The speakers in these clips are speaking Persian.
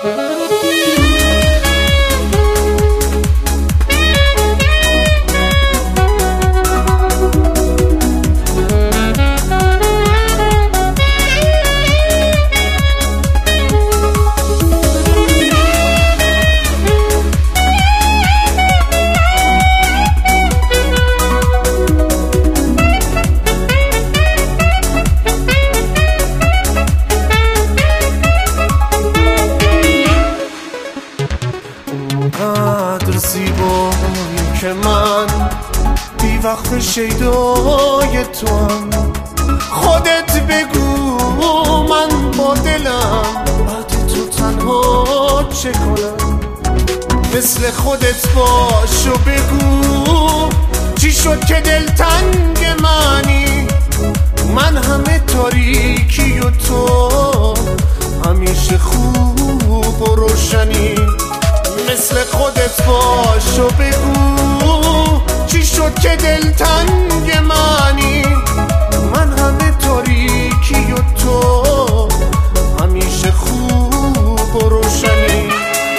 اونقدر زیبایی که من بی وقت شیدای تو هم. خودت بگو من با دلم بعد تو تنها چه کنم. مثل خودت باش و بگو چی شد که دلتنگ منی. من همه تاریکی و تو همیشه خوب و روشنی. مثل خودت باش و بگو چی شد که دلتنگ منی. من همه تاریکی و تو همیشه خوب و روشنی.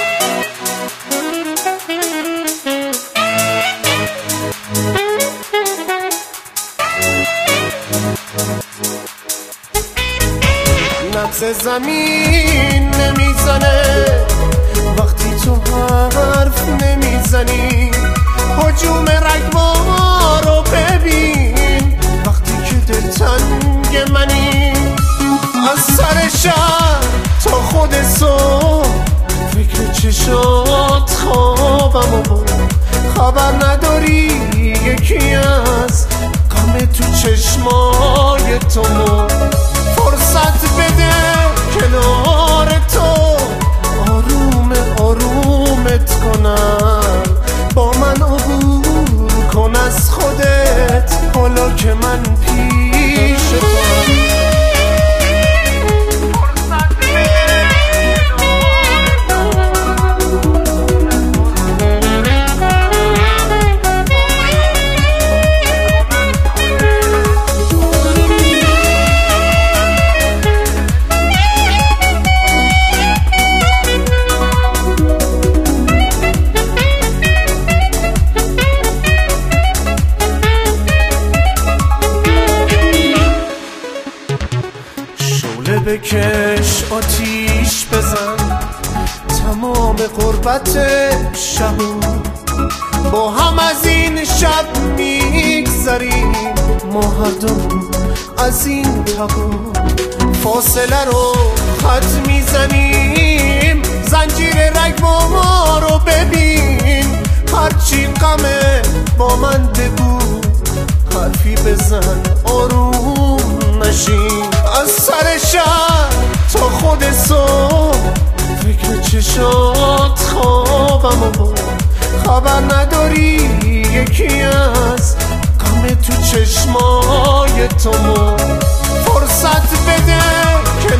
نبض زمین نمیزنه وقتی تو حرف نمیزنی. هجوم رگبار رو ببین وقتی که دلتنگ منی. از سر شب تا خود صبح فکر چشات خوابم و خبر نداری یکی از غم تو چشمای تو. فرصت بده کنار تو آروم آرومت کنم. با من عبور کن از خودت حالا که من پیش توام. بکش آتیش بزن تمام غربت شبو. با هم از این شب میگذریم ما هر دو از این تبو. فاصله رو خط میزنیم زنجیر رگبار رو ببین. هرچی غمه با من بگو حرفی بزن آروم نشین. از سر شب تا خود صبح فکر چشات خوابم و خبر نداری یکی از غم تو چشمای تو. فرصت بده